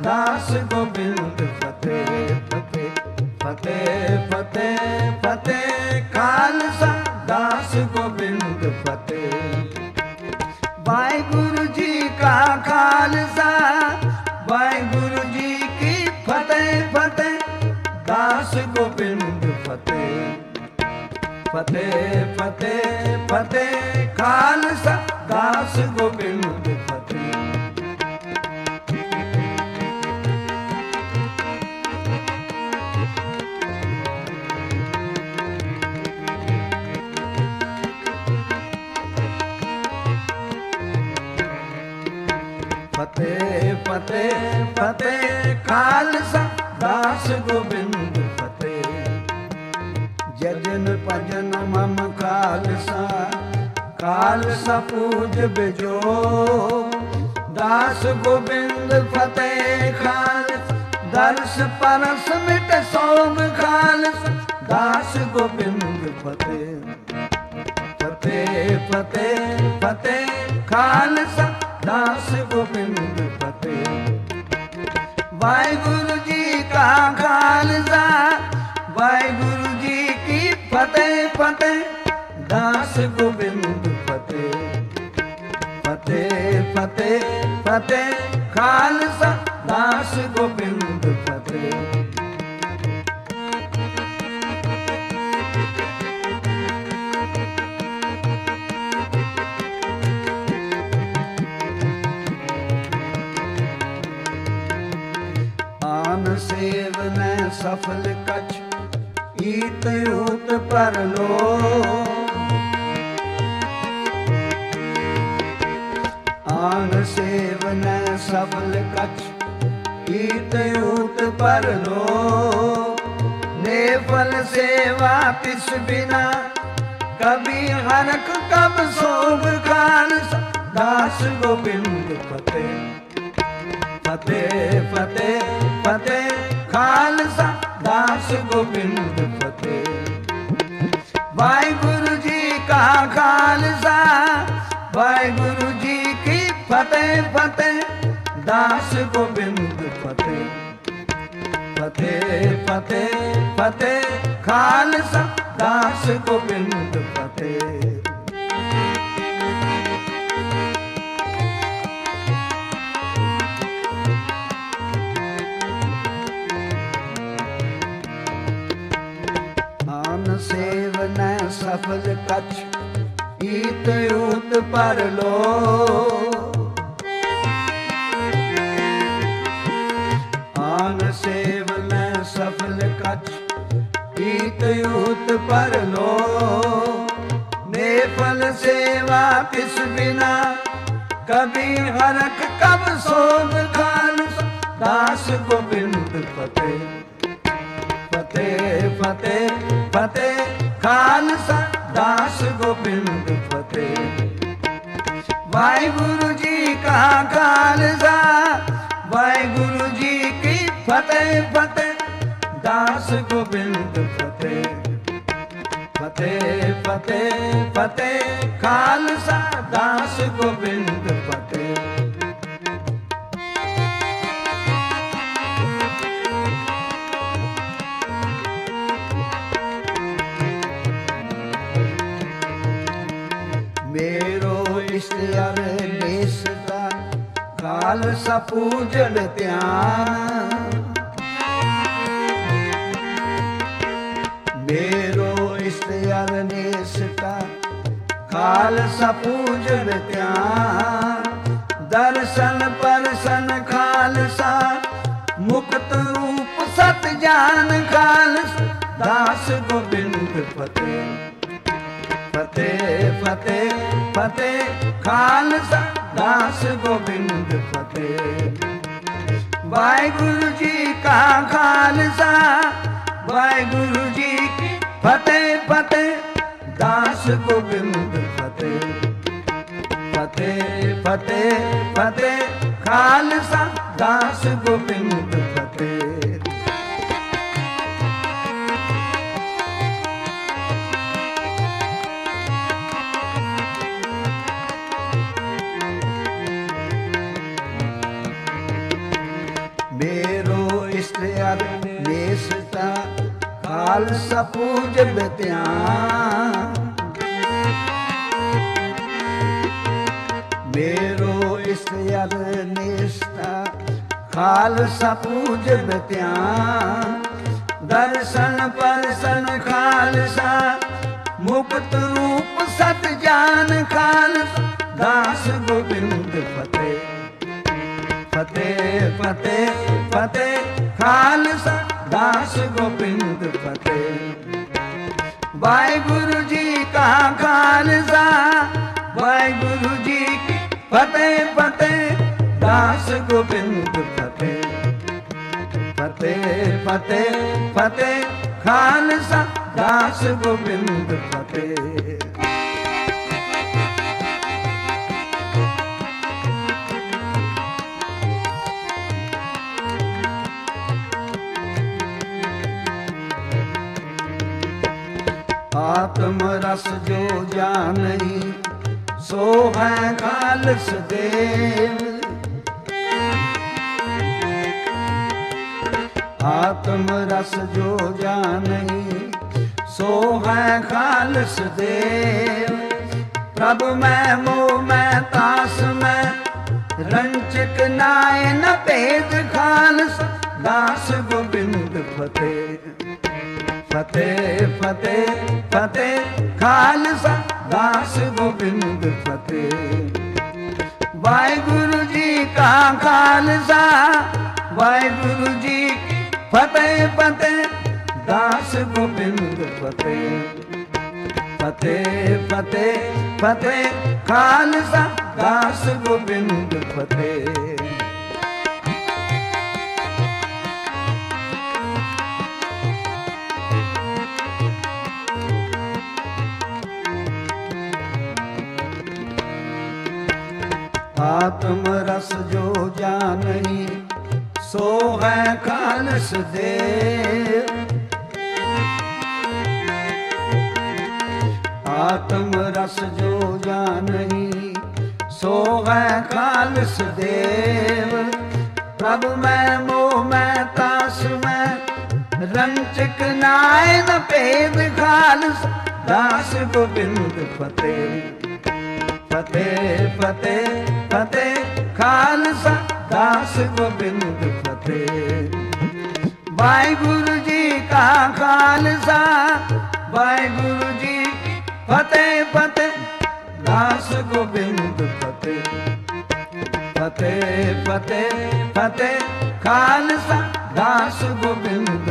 दास गोबिंद फतेह फतेह फतेह फतेह फतेह खालसा दास गोबिंद फतेह। वाहिगुरु जी का खालसा वाहिगुरु जी की फतेह फतेह दास गोबिंद फतेह फतेह फतेह फतेह खालसा दास गोबिंद फतेह। फतेह फतेह फतेह खालसा दास गोबिंद फतेह। जजन भजन मम खालसा खालसा पूज बिजो दास गोबिंद फतेह खालसा दर्श परस मिट सोम खालसा दास गोबिंद फतेह फतेह फतेह फतेह खालसा दास गोबिंद फतेह। वाहिगुरु जी का खालसा वाहिगुरु जी की फतेह फतेह दास गोबिंद फतेह फतेह फतेह फतेह खालसा दास गोबिंद फतेह। सेवन सफल कछ ईत ऊत पर लो आन सेवन सफल कछ ईत ऊत पर लो नेफल सेवा तिस बिना कभी हरक कब सोभ खालसा दास गोबिंद फतेह फतेह फतेह फतेह खालसा दास गोबिंद फतेह। वाहिगुरु जी का खालसा वाहिगुरु जी की फतेह फतेह दास गोबिंद फतेह फतेह फतेह फतेह खालसा दास गोबिंद फतेह। सेवन सफल कछ ईत ऊत पर लो आन सेवन सफल कछ ईत ऊत पर लो नेफल सेवा किस बिना कभी हरक कब सोभ खालसा दास गोबिंद फतेह फतेह फतेह फतेह खालसा दास गोबिंद फतेह। वाहिगुरु जी का खालसा वाहिगुरु जी की फतेह फतेह दास गोबिंद फतेह फतेह फतेह फतेह खालसा दास गोबिंद फतेह। मेरो इष्ट अर देसदा खालसा पूजन ध्यान मेरो इष्ट अर देसदा खालसा पूजन ध्यान दर्शन परसन खालसा मुक्त रूप सत जान खालसा दास गोबिंद फतेह फतेह फतेह फतेह खालसा दास गोबिंद फतेह। वाहिगुरु जी का खालसा वाहिगुरु जी की फतेह फतेह दास गोबिंद फतेह फतेह फतेह फतेह खालसा दास गोबिंद फतेह। ਅਰ ਨੇਸਤਾ ਖਾਲਸਾ ਪੂਜ ਬਿਧਿਆਨ मेरो इष्ट अर निष्ठा खालसा पूज बिध्यान दर्शन परसन खालसा मुक्त रूप सत जान खालसा दास गोबिंद फतेह फतेह फतेह फतेह खालसा दास गोबिंद फतेह वाहिगुरु जी का खालसा वाहिगुरु जी की फतेह फतेह दास गोबिंद फतेह फतेह फतेह फतेह खालसा दास गोबिंद फतेह आत्म रस जो जानई सो है खालस देव आत्म रस जो जानई सो है खालस देव प्रभु मैं मोह मैं तास मैं रंचक नाय न भेद खालस दास गोबिंद फतेह फतेह फतेह फतेह खालसा दास गोबिंद फतेह वाहिगुरु जी का खालसा वाहिगुरु जी की फतेह फतेह दास गोबिंद फतेह फतेह फतेह फतेह खालसा दास गोबिंद फतेह आत्म रस जो जानई सो है खालस देव आत्म रस जो जानई सो है खालस देव प्रभु मैं मोह मैं तास मैं रंचक नाय न भेद खालस दास गोबिंद फतेह फतेह फतेह फतेह खालसा दास गोबिंद फतेह वाहिगुरु जी का खालसा वाहिगुरु जी की फतेह फतेह दास गोबिंद फतेह फतेह फतेह फतेह खालसा दास गोबिंद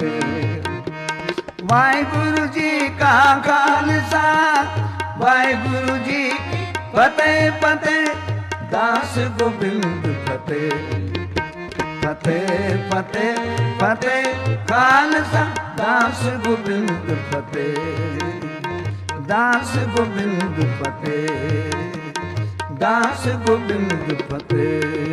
फतेह वाहिगुरु जी का खालसा वाहिगुरु जी की फतेह फतेह दास गोबिंद फतेह फतेह फतेह फतेह खालसा दास गोबिंद फतेह दास गोबिंद फतेह दास गोबिंद फतेह।